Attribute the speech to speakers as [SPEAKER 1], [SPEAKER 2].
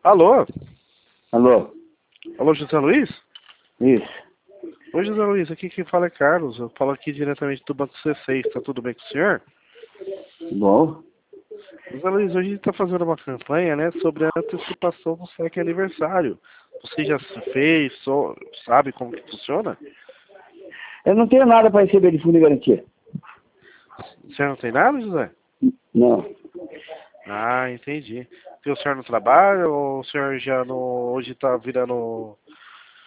[SPEAKER 1] Alô?
[SPEAKER 2] Alô?
[SPEAKER 1] Alô, José Luiz?
[SPEAKER 2] Isso.
[SPEAKER 1] Oi, José Luiz, aqui quem fala é Carlos. Eu falo aqui diretamente do Banco C6. Tá tudo bem com o senhor?
[SPEAKER 2] Bom.
[SPEAKER 1] José Luiz, hoje a gente está fazendo uma campanha, né, sobre a antecipação do cheque aniversário. Você já se fez, sabe como que funciona?
[SPEAKER 2] Eu não tenho nada para receber de fundo de garantia.
[SPEAKER 1] Você não tem nada, José?
[SPEAKER 2] Não.
[SPEAKER 1] Ah, entendi. E o senhor não trabalha ou o senhor já não, hoje está virando